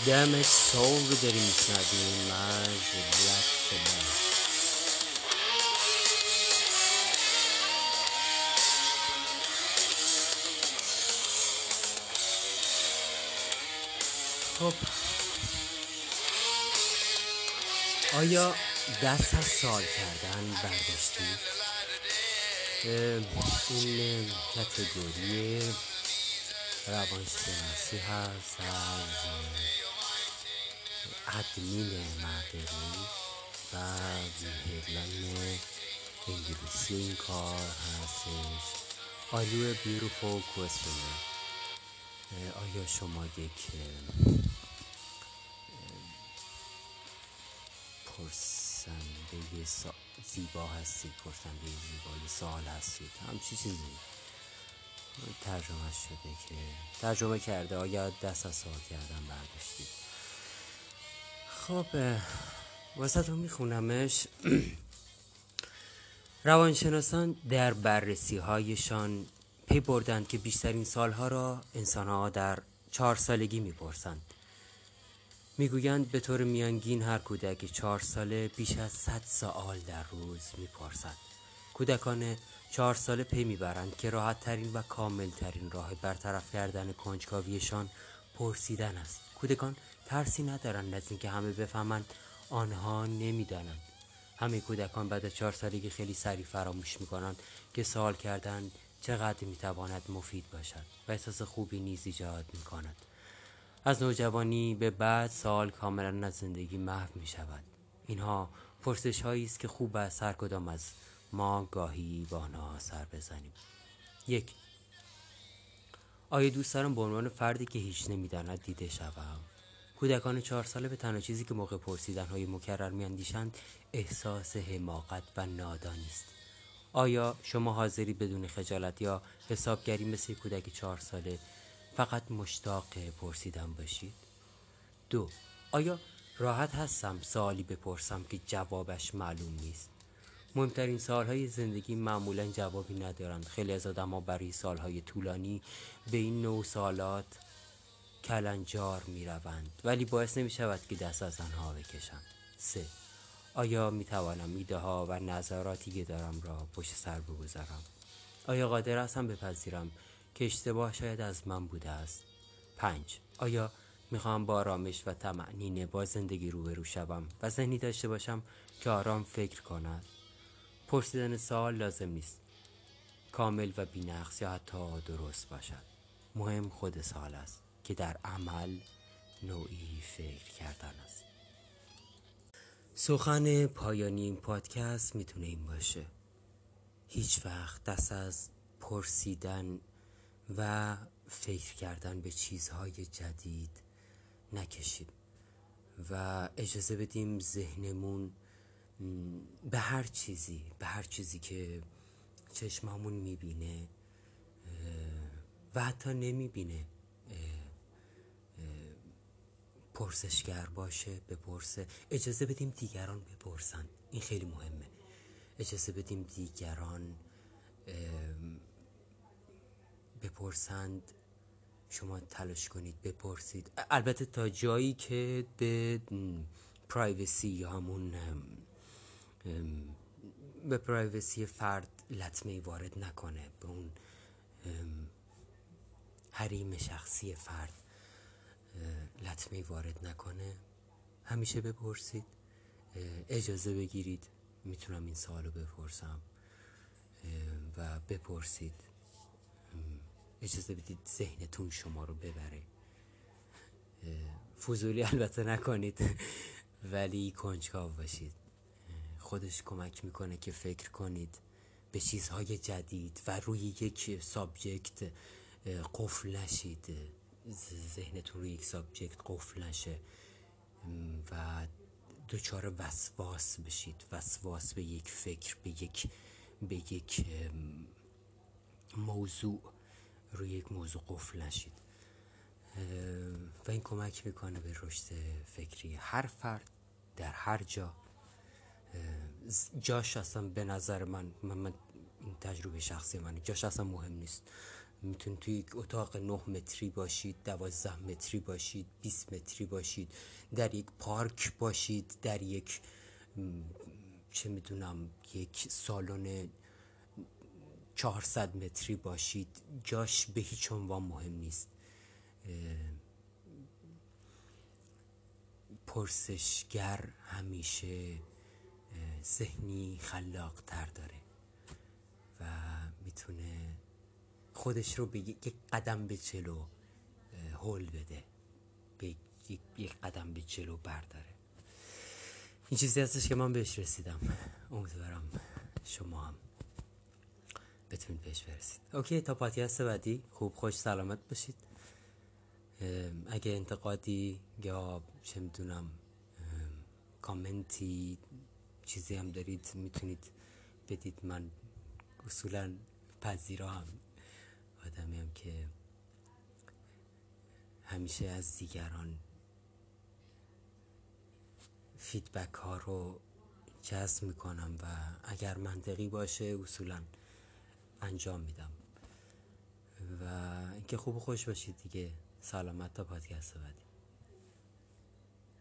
دمج سول رو داریم میشنویم از بلک سبت. خب آیا دست از سال کردن برداشتی؟ این کتگوری روانشناسی هست از ادمین مردریش و هدلاین انگلیسی این کار هستش Are you a beautiful questioner؟ آیا شما یک پرسنده زیبا هستید، پرسنده زیبای سوال هستید، همچی چیزی ترجمه شده که ترجمه کرده آیا دست از سوال کردن برداشتید. خب واسهتون میخونمش. روانشناسان در بررسی هایشان پی بردند که بیشترین سالها را انسانها در 4 سالگی میپرسند. میگویند به طور میانگین هر کودک 4 ساله بیش از 100 سوال در روز میپرسد. کودکان 4 ساله پی میبرند که راحت ترین و کامل ترین راه برطرف کردن کنجکاویشان پرسیدن است. کودکان ترسی ندارند از اینکه همه بفهمند آنها نمیدانند. همه کودکان بعد از 4 سالگی خیلی سریع فراموش میکنند که سوال کردن چقدر میتواند مفید باشد و احساس خوبی نیز ایجاد میکند. از نوجوانی به بعد سوال کاملا از زندگی محو می شود. اینها پرسش هایی است که خوب است هر کدام از ما گاهی با آنها سر بزنیم. 1. آیا دوست دارم به عنوان فردی که هیچ نمیداند دیده شوم؟ کودکان 4 ساله به تنها چیزی که موقع پرسیدن های مکرر میاندیشند احساس حماقت و نادانی است. آیا شما حاضری بدون خجالت یا حسابگری مثل کودک 4 ساله فقط مشتاق پرسیدن باشید؟ 2. آیا راحت هستم سوالی بپرسم که جوابش معلوم نیست؟ مهمترین سوالهای زندگی معمولا جوابی ندارند. خیلی از آدم‌ها برای سالهای طولانی به این نوع سوالات کلنجار می‌روند ولی باعث نمی‌شود که دست از آنها بکشم. 3. آیا می‌توانم ایده‌ها و نظراتی که دارم را پشت سر بگذارم؟ آیا قادر هستم بپذیرم که اشتباه شاید از من بوده است؟ 5. آیا میخوام با آرامش و طمأنینه با زندگی روبرو شوم و ذهنی داشته باشم که آرام فکر کند؟ پرسیدن سوال لازم نیست کامل و بی‌نقص یا حتی درست باشد. مهم خود سوال است که در عمل نوعی فکر کردن است. سخن پایانی این پادکست میتونه این باشه: هیچ وقت دست از پرسیدن و فکر کردن به چیزهای جدید نکشیم و اجازه بدیم ذهنمون به هر چیزی که چشممون میبینه و حتی نمیبینه پرسشگر باشه، بپرسه. اجازه بدیم دیگران بپرسن، این خیلی مهمه. اجازه بدیم دیگران بپرسند، شما تلاش کنید بپرسید، البته تا جایی که به پرایوسی یا همون به پرایوسی فرد لطمه وارد نکنه، به اون حریم شخصی فرد لطمه وارد نکنه. همیشه بپرسید، اجازه بگیرید میتونم این سوالو بپرسم و بپرسید. اجازه بدید ذهنتون شما رو ببره. فضولی البته نکنید ولی کنجکاو باشید. خودش کمک میکنه که فکر کنید به چیزهای جدید و روی یک سابجکت قفل نشید. ذهنتون روی یک سابجکت قفل نشه و دچار وسواس بشید، وسواس به یک فکر، به یک موضوع، روی یک موضوع قفل نشید و این کمک میکنه به رشد فکری هر فرد در هر جا. جاش اصلا به نظر من این تجربه شخصی منه، جاش اصلا مهم نیست. میتونید توی یک اتاق 9 متری باشید، 12 متری باشید، 20 متری باشید، در یک پارک باشید، در یک چه میدونم یک سالن 400 متری باشید، جاش به هیچ عنوان مهم نیست. پرسشگر همیشه ذهنی خلاق تر داره و میتونه خودش رو به یک قدم به جلو هول بده، به یک قدم به جلو برداره. این چیزی هستش که من بهش رسیدم. امیدوارم شما هم بتونید بهش برسید. اوکی، تا پادکست بعدی خوب خوش سلامت باشید. اگه انتقادی یا چه میدونم کامنتی چیزی هم دارید میتونید بدید. من اصولا پذیرام، آدمیم که همیشه از دیگران فیدبک ها رو جذب میکنم و اگر منطقی باشه اصولا انجام میدم. و اینکه خوب و خوش باشید دیگه. سلامت تا پادکست بعدی.